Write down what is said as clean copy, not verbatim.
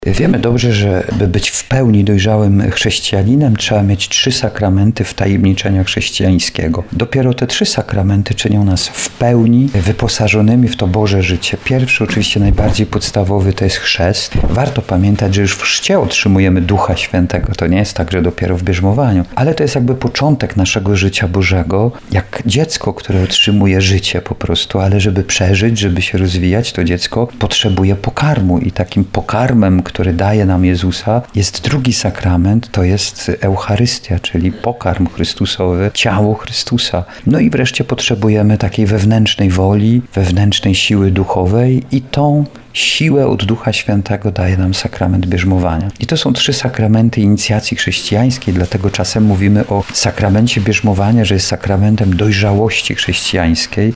Wiemy dobrze, że by być w pełni dojrzałym chrześcijaninem, trzeba mieć 3 sakramenty wtajemniczenia chrześcijańskiego. Dopiero te 3 sakramenty czynią nas w pełni wyposażonymi w to Boże życie. Pierwszy, oczywiście najbardziej podstawowy, to jest chrzest. Warto pamiętać, że już w chrzcie otrzymujemy Ducha Świętego. To nie jest tak, że dopiero w bierzmowaniu, ale to jest jakby początek naszego życia Bożego, jak dziecko, które otrzymuje życie po prostu, ale żeby przeżyć, żeby się rozwijać, to dziecko potrzebuje pokarmu i takim pokarmem, który daje nam Jezusa, jest drugi sakrament, to jest Eucharystia, czyli pokarm Chrystusowy, ciało Chrystusa. No i wreszcie potrzebujemy takiej wewnętrznej woli, wewnętrznej siły duchowej i tą siłę od Ducha Świętego daje nam sakrament bierzmowania. I to są 3 sakramenty inicjacji chrześcijańskiej, dlatego czasem mówimy o sakramencie bierzmowania, że jest sakramentem dojrzałości chrześcijańskiej.